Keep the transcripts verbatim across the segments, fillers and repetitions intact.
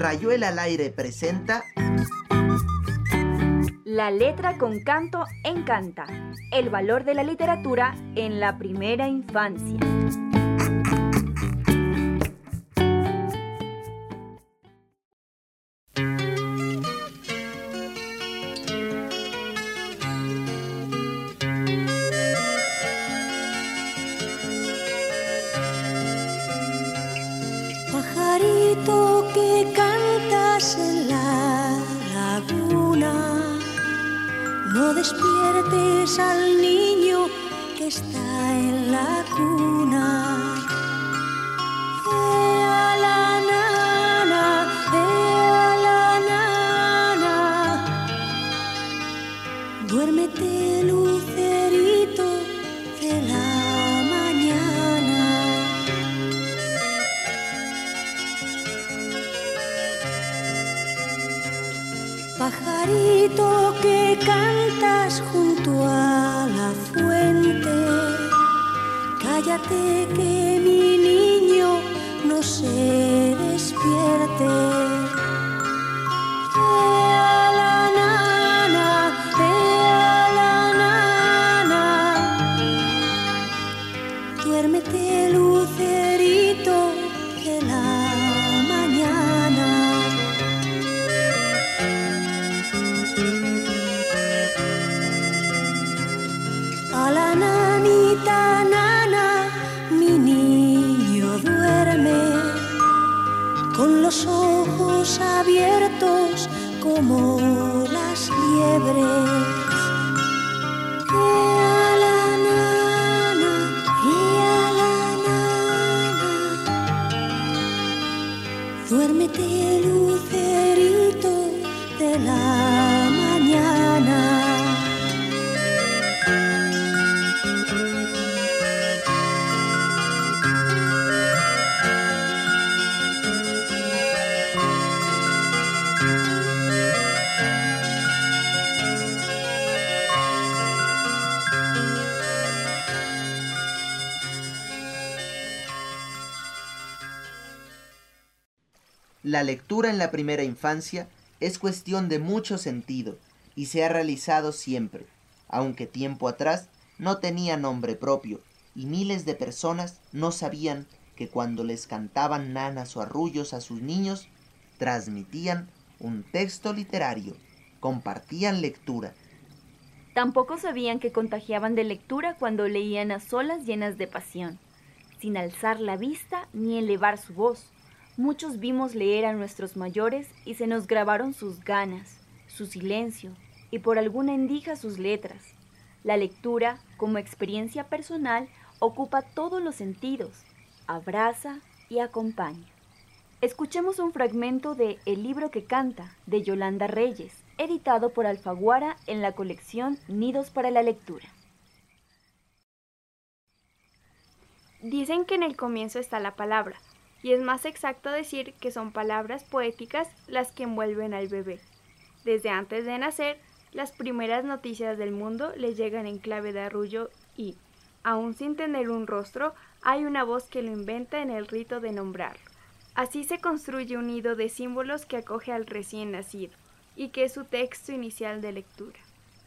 Rayuela al aire presenta La letra con canto encanta. El valor de la literatura en la primera infancia. Pajarito que cantas en la laguna, no despiertes al niño que está en la cuna. Ea la nana, ea la nana, duérmete lucerito de la mañana. Pajarito que cantas junto a la fuente, cállate que mi niño no se despierte. Ea la nana, ea la nana, duérmete lucerito de la mañana. A la nanita nana, mi niño duerme, con los ojos abiertos como las liebres. Ea la nana, ea la nana, duérmete lucerito de la mañana. La lectura en la primera infancia es cuestión de mucho sentido y se ha realizado siempre, aunque tiempo atrás no tenía nombre propio y miles de personas no sabían que cuando les cantaban nanas o arrullos a sus niños, transmitían un texto literario, compartían lectura. Tampoco sabían que contagiaban de lectura cuando leían a solas llenas de pasión, sin alzar la vista ni elevar su voz. Muchos vimos leer a nuestros mayores y se nos grabaron sus ganas, su silencio y por alguna endija sus letras. La lectura, como experiencia personal, ocupa todos los sentidos, abraza y acompaña. Escuchemos un fragmento de El libro que canta, de Yolanda Reyes, editado por Alfaguara en la colección Nidos para la lectura. Dicen que en el comienzo está la palabra, y es más exacto decir que son palabras poéticas las que envuelven al bebé. Desde antes de nacer, las primeras noticias del mundo le llegan en clave de arrullo y, aún sin tener un rostro, hay una voz que lo inventa en el rito de nombrarlo. Así se construye un nido de símbolos que acoge al recién nacido, y que es su texto inicial de lectura.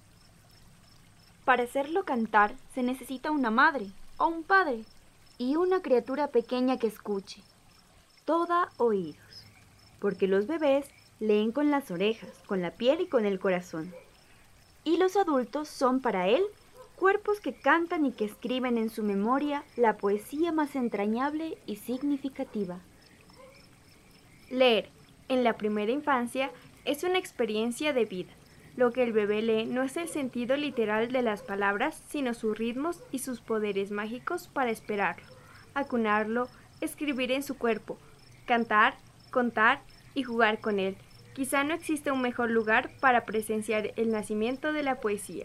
Para hacerlo cantar se necesita una madre o un padre y una criatura pequeña que escuche. Toda oídos, porque los bebés leen con las orejas, con la piel y con el corazón. Y los adultos son para él cuerpos que cantan y que escriben en su memoria la poesía más entrañable y significativa. Leer, en la primera infancia, es una experiencia de vida. Lo que el bebé lee no es el sentido literal de las palabras, sino sus ritmos y sus poderes mágicos para esperarlo, acunarlo, escribir en su cuerpo, cantar, contar y jugar con él. Quizá no existe un mejor lugar para presenciar el nacimiento de la poesía.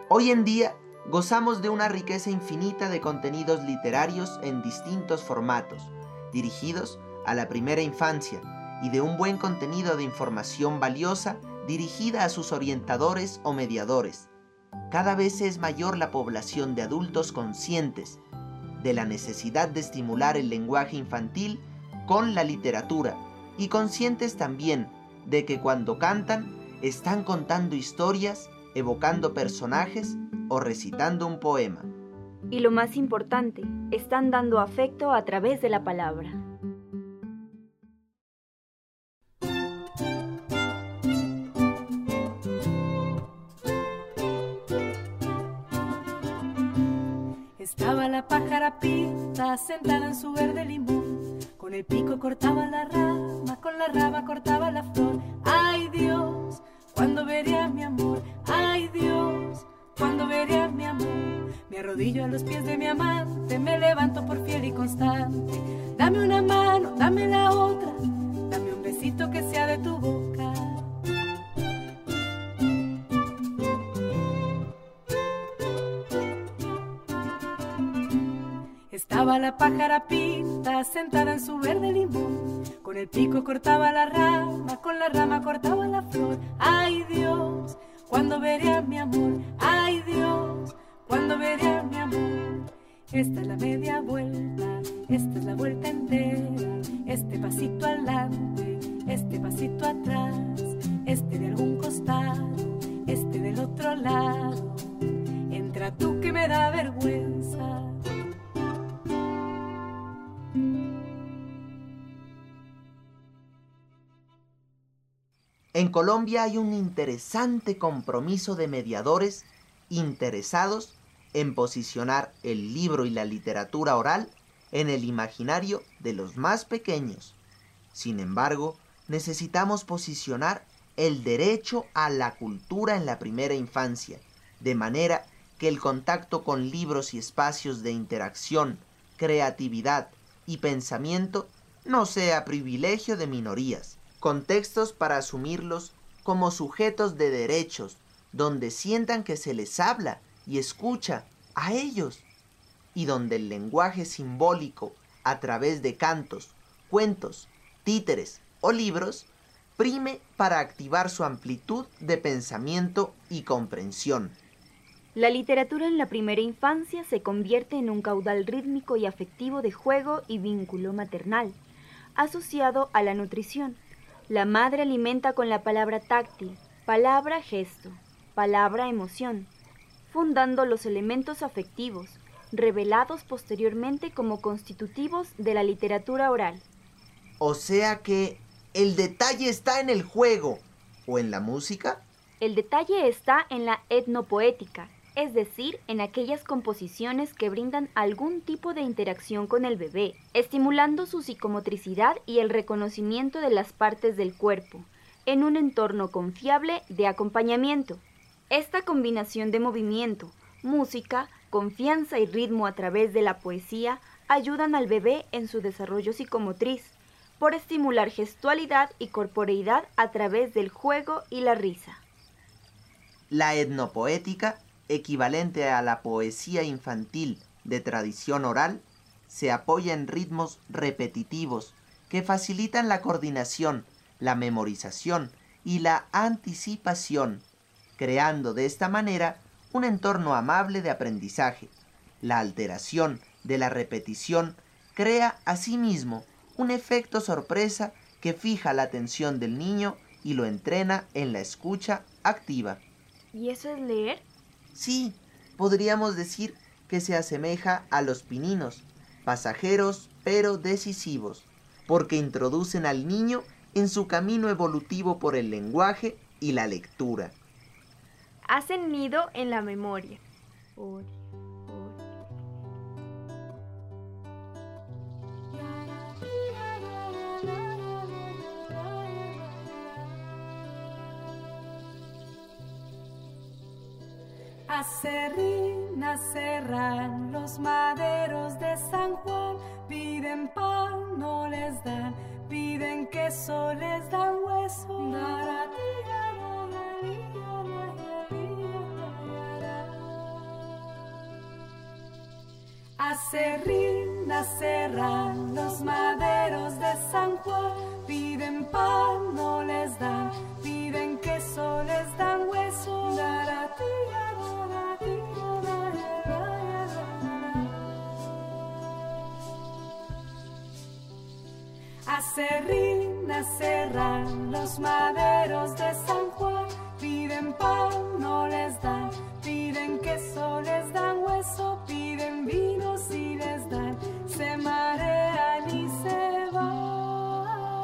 Hoy en día gozamos de una riqueza infinita de contenidos literarios en distintos formatos, dirigidos a la primera infancia, y de un buen contenido de información valiosa dirigida a sus orientadores o mediadores. Cada vez es mayor la población de adultos conscientes de la necesidad de estimular el lenguaje infantil con la literatura, y conscientes también de que cuando cantan están contando historias, evocando personajes o recitando un poema. Y lo más importante, están dando afecto a través de la palabra. Estaba la pájara pinta sentada en su verde limón, con el pico cortaba la rama, con la rama cortaba la flor. ¡Ay Dios! ¿Cuándo veré a mi amor? ¡Ay Dios! ¿Cuándo veré a mi amor? Me arrodillo a los pies de mi amante, me levanto por fiel y constante. Dame una mano, dame la otra, dame un besito que sea de tu boca. Estaba la pájara pinta sentada en su verde limón, con el pico cortaba la rama, con la rama cortaba la flor. ¡Ay Dios! ¿Cuándo veré a mi amor? ¡Ay Dios! ¿Cuándo veré a mi amor? Esta es la media vuelta, esta es la vuelta entera, este pasito adelante, este pasito atrás, este de algún costado, este del otro lado. Entra tú que me da vergüenza. En Colombia hay un interesante compromiso de mediadores interesados en posicionar el libro y la literatura oral en el imaginario de los más pequeños. Sin embargo, necesitamos posicionar el derecho a la cultura en la primera infancia, de manera que el contacto con libros y espacios de interacción, creatividad y pensamiento no sea privilegio de minorías. Contextos para asumirlos como sujetos de derechos, donde sientan que se les habla y escucha a ellos, y donde el lenguaje simbólico, a través de cantos, cuentos, títeres o libros, prime para activar su amplitud de pensamiento y comprensión. La literatura en la primera infancia se convierte en un caudal rítmico y afectivo de juego y vínculo maternal, asociado a la nutrición. La madre alimenta con la palabra táctil, palabra gesto, palabra emoción, fundando los elementos afectivos, revelados posteriormente como constitutivos de la literatura oral. O sea que el detalle está en el juego, ¿o en la música? El detalle está en la etnopoética, es decir, en aquellas composiciones que brindan algún tipo de interacción con el bebé, estimulando su psicomotricidad y el reconocimiento de las partes del cuerpo, en un entorno confiable de acompañamiento. Esta combinación de movimiento, música, confianza y ritmo a través de la poesía ayudan al bebé en su desarrollo psicomotriz, por estimular gestualidad y corporeidad a través del juego y la risa. La etnopoética, equivalente a la poesía infantil de tradición oral, se apoya en ritmos repetitivos que facilitan la coordinación, la memorización y la anticipación, creando de esta manera un entorno amable de aprendizaje. La alteración de la repetición crea asimismo un efecto sorpresa que fija la atención del niño y lo entrena en la escucha activa. ¿Y eso es leer? Sí, podríamos decir que se asemeja a los pininos, pasajeros pero decisivos, porque introducen al niño en su camino evolutivo por el lenguaje y la lectura. Hacen nido en la memoria. Por, por. Acerrín, acerran los maderos de San Juan, piden pan, no les dan, piden queso, les dan hueso. Acerrín, acerran los maderos de San Juan, piden pan, no les dan, piden queso, les dan hueso. Acerrín, acerran los maderos de San Juan, piden pan, no les dan, piden queso, les dan hueso, piden vino si les dan, se marean y se van.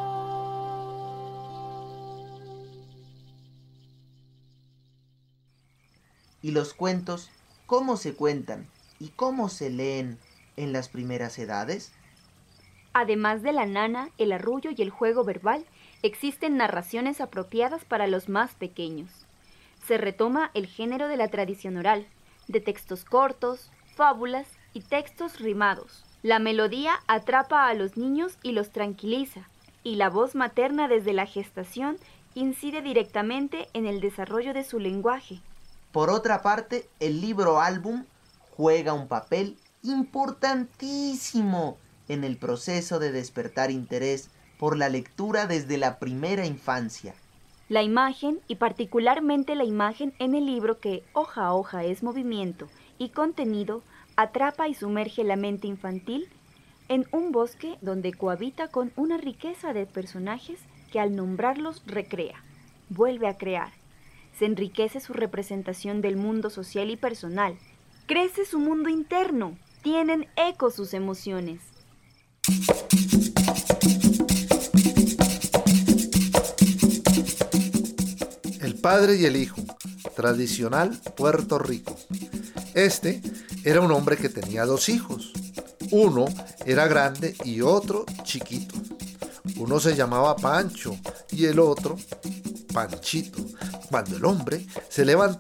¿Y los cuentos cómo se cuentan y cómo se leen en las primeras edades? Además de la nana, el arrullo y el juego verbal, existen narraciones apropiadas para los más pequeños. Se retoma el género de la tradición oral, de textos cortos, fábulas y textos rimados. La melodía atrapa a los niños y los tranquiliza, y la voz materna desde la gestación incide directamente en el desarrollo de su lenguaje. Por otra parte, el libro álbum juega un papel importantísimo en el proceso de despertar interés por la lectura desde la primera infancia. La imagen, y particularmente la imagen en el libro que hoja a hoja es movimiento y contenido, atrapa y sumerge la mente infantil en un bosque donde cohabita con una riqueza de personajes que al nombrarlos recrea, vuelve a crear. Se enriquece su representación del mundo social y personal, crece su mundo interno, tienen eco sus emociones. El padre y el hijo, tradicional Puerto Rico. Este era un hombre que tenía dos hijos. Uno era grande y otro chiquito. Uno se llamaba Pancho y el otro Panchito. Cuando el hombre se levantó